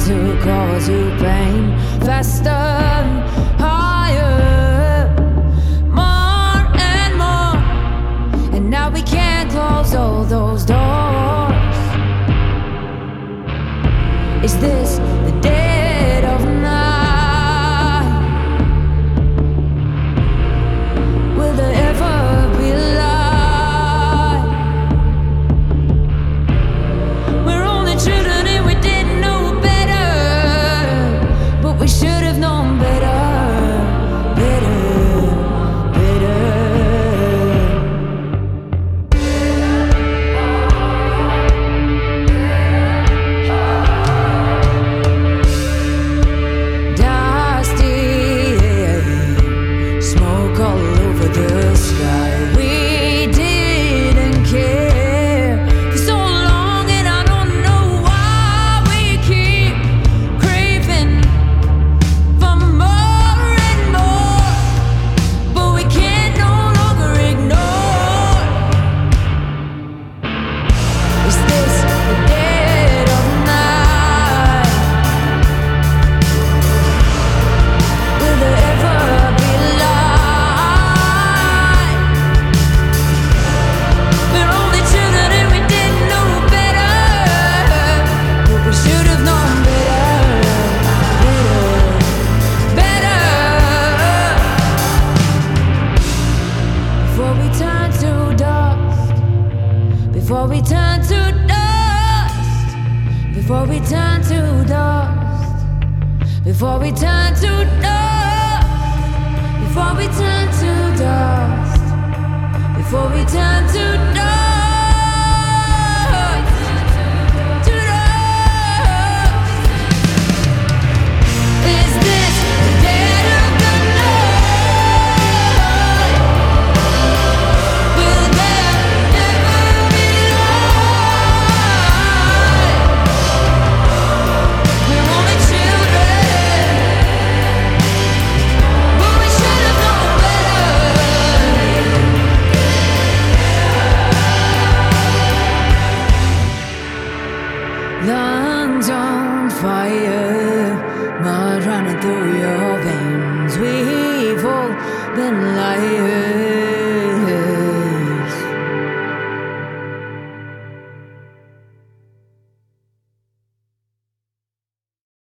to cause you pain. Faster, higher, more and more. And now we can't close all those doors. Is this the dead of night? Will there ever be light? We're only children and we didn't know better, but we should have known better, better, better. Dusty, smoke all over the sky. We didn't care for so long, and I don't know why we keep craving for more and more, but we can no longer ignore. Is this the dead of night? Will there ever be light? We're only children and we didn't know better, but we should have known better, better, better. Before we turn to dust, before we turn to dust, before we turn to dust, before we turn to dust, before we turn to dust, before we turn to dust, to dust. Is this the dead of the night? Will there ever be light? We're only children, but we should have known better. Lungs on fire, mud running through your veins. We've all been liars.